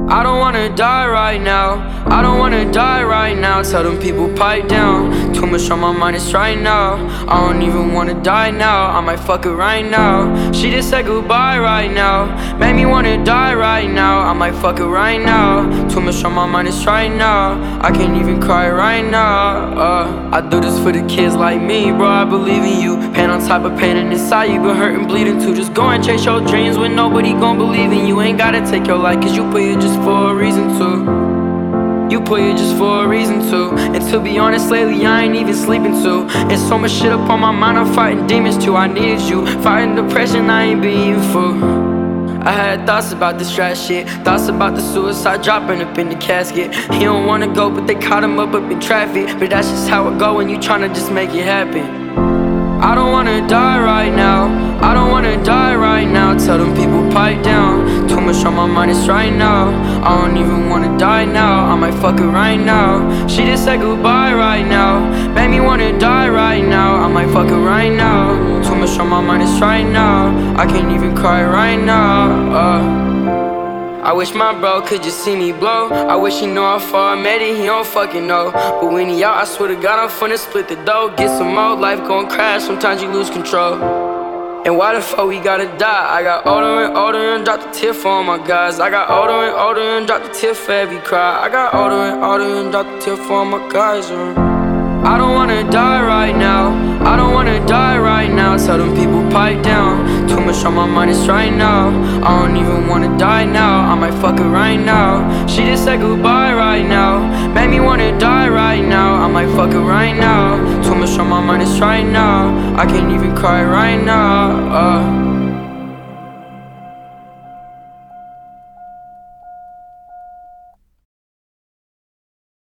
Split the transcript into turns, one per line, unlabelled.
I don't wanna die right now. I don't wanna die right now. Tell them people pipe down. Too much on my mind, it's right now. I don't even wanna die now. I might fuck her right now. She just said goodbye right now. Made me wanna die right now. I might fuck her right now. Too much on my mind, it's right now. I can't even cry right now. I do this for the kids like me, bro. I believe in you. Pain on top of pain and inside you been hurting, bleeding too. Just go and chase your dreams when nobody gon' believe in you. Ain't gotta take your life, cause you put it just for a reason to. You put it just for a reason to. And to be honest, lately I ain't even sleeping too. And so much shit up on my mind, I'm fighting demons too. I needed you, fighting depression, I ain't been even fool. I had thoughts about this trash shit. Thoughts about the suicide dropping up in the casket. He don't wanna go, but they caught him up in traffic. But that's just how it go when you tryna just make it happen. I don't wanna die right now. I don't wanna die right now. Tell them people pipe down. Too much on my mind, it's right now. I don't even wanna die now. I might fuck her right now. She just said goodbye right now. Made me wanna die right now. I might fuck her right now. Too much on my mind, it's right now. I can't even cry right now. I wish my bro could just see me blow. I wish he knew how far I made it, he don't fucking know. But when he out, I swear to God, I'm finna split the dough. Get some more, life gon' crash, sometimes you lose control. And why the fuck we gotta die? I got older and older and dropped a tear for all my guys. I got older and older and dropped a tear for every cry. I got older and older and dropped a tear for all my guys. I don't wanna die right now. I don't wanna die right now. Tell them people pipe down. Too much on my mind, it's right now. I don't even wanna die now. I might fuck her right now. She just said goodbye right now. Made me wanna die right now. I might fuck her right now. Too much on my mind, it's right now. I can't even cry right now.